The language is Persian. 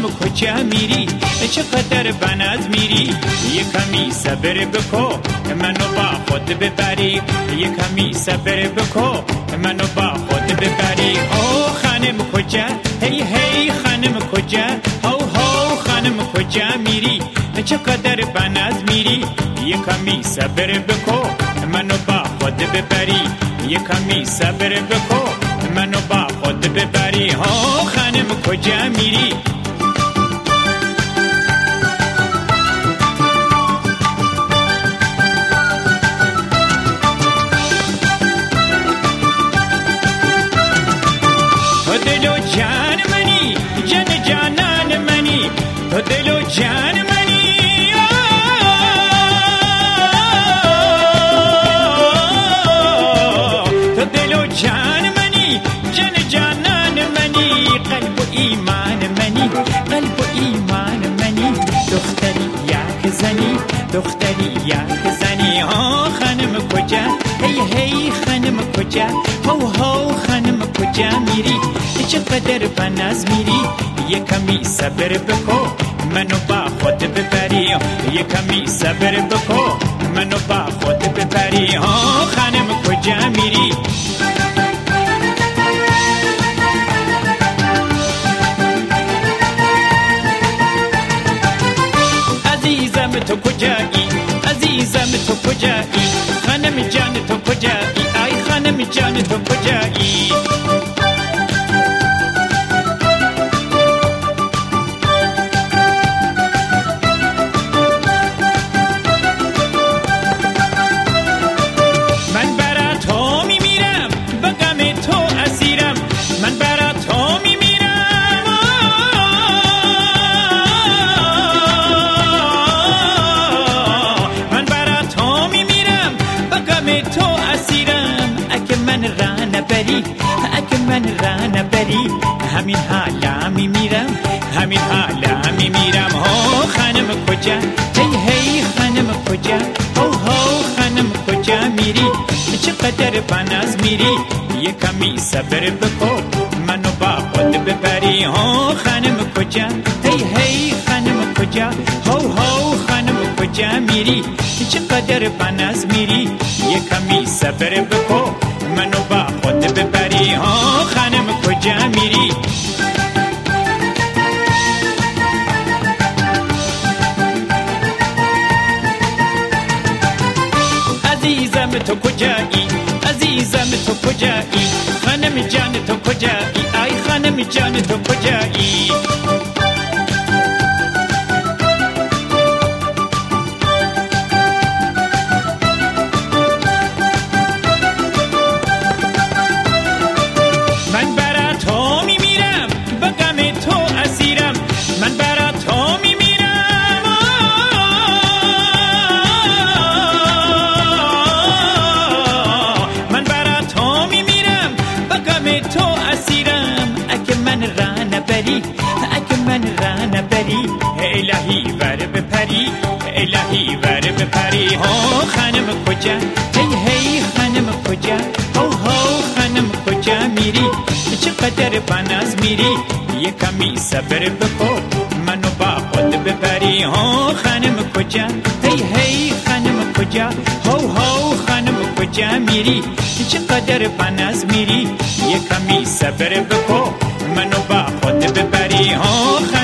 کجا میری چقدر بناز میری یه کمی صبر بکو منو با خود ببری یه کمی صبر بکو منو با خود ببری او خانم کجا هی هی خانم کجا هو خانم کجا میری چقدر بناز میری یه کمی صبر بکو منو با خود ببری یه کمی صبر بکو منو با خود ببری ها خانم کجا میری تو دل و جان منی جان جانان منی تو دل و جان منی تو دل و جان منی جان جانان منی قلب و ایمان منی قلب و ایمان منی دختری یک زنی دختری یک زنی ها خانم کجا هی هی خانم کجا هو خانم کجا میری چقدر بناز میری یه کمی صبر بکو منو با خود ببری یه کمی صبر بکو منو با خود ببری ها خانم کجا میری عزیزم تو کجایی عزیزم تو کجایی خانم جان تو کجایی ای خانم جان تو کجایی اگه من رانه بری همین حالا میمیرم همین حالا میمیرم هو خانم کجا هی هی خانم کجا هو خانم کجا میری چقدر بناز میری یه کمی صبر بکو منو با خود ببری هو خانم کجا هی هی خانم کجا هو خانم کجا میری چقدر بناز میری یه کمی صبر بکو منو با خود ببری ها خانم کجا میری عزیزم تو کجایی عزیزم تو کجایی خانم جان تو کجایی ای خانم جان تو کجایی اگه من رانه بری الهی ور بپری الهی ور بپری ها خانم کجا هی هی خانم کجا هو خانم کجا میری چقدر بناز میری یه کمی صبر بکو منو با خود ببری ها خانم کجا هی هی خانم کجا هو خانم کجا میری چقدر بناز میری یه کمی صبر بکو منو با خود ببری ها